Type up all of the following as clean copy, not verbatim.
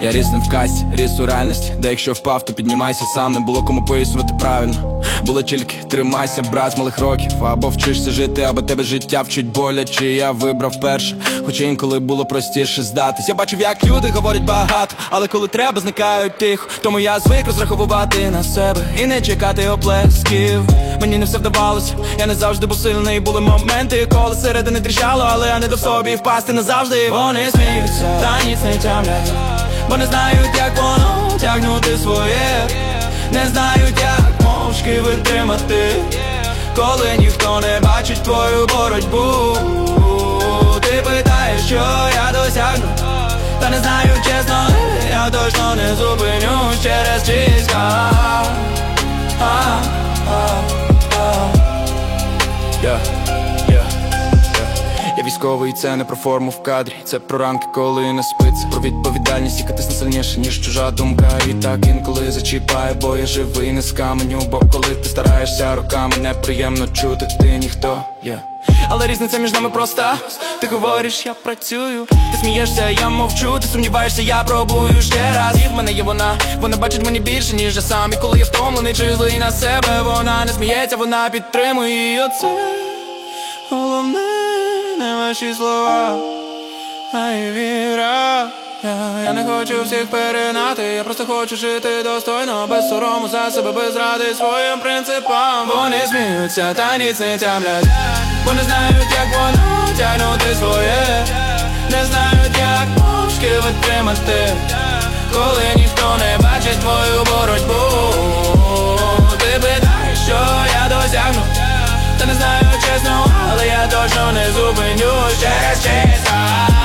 Я ріс не в касті, ріс у реальності, де якщо впав, то піднімайся сам. Не було кому пояснювати правильно, було тільки тримайся, брат, з малих років. Або вчишся жити, або тебе життя вчить боляче. Я вибрав перше, хоча інколи було простіше здатись. Я бачив, як люди говорять багато, але коли треба, зникають тихо. Тому я звик розраховувати на себе і не чекати оплесків. Мені не все вдавалося, я не завжди був сильний. Були моменти, коли середини тріщало, але я не до собі впасти назавжди. Вони сміються, та ніц не тямлять, бо не знають, як воно тягнути своє. Не знають, як мовчки витримати, коли ніхто не бачить твою боротьбу. Ти питаєш, що я досягну, та не знаю чесно, я точно не зупинюсь через чистка. Я військовий, це не про форму в кадрі, це про ранки, коли не спиться, про відповідальність, яка тисне сильніше, ніж чужа думка. І так інколи зачіпає, бо я живий не з каменю. Бо коли ти стараєшся роками, неприємно чути, ти ніхто, Але різниця між нами проста. Ти говориш, я працюю, ти смієшся, я мовчу. Ти сумніваєшся, я пробую ще раз. І в мене є вона бачить мені більше, ніж я сам. І коли я втомлений чи злий на себе, вона не сміється, вона підтримує. І оце головне, не ваші слова, а й віра. Я не хочу всіх перегнати, я просто хочу жити достойно, без сорому за себе, без зради своїм принципам. Вони сміються, та ніц не тямлять, бо не знають, як воно тягнути своє. Не знають, як мовчки витримати, коли ніхто не бачить твою боротьбу. Ти питаєш, що я досягну, та не знаю чесно, але я точно не зупинюсь через чесно.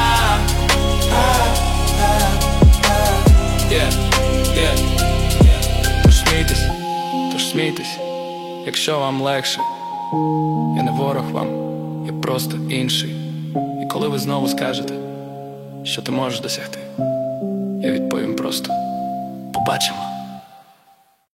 Тож смійтесь, якщо вам легше. Я не ворог вам, я просто інший. І коли ви знову скажете, що ти можеш досягти, я відповім просто: побачимо.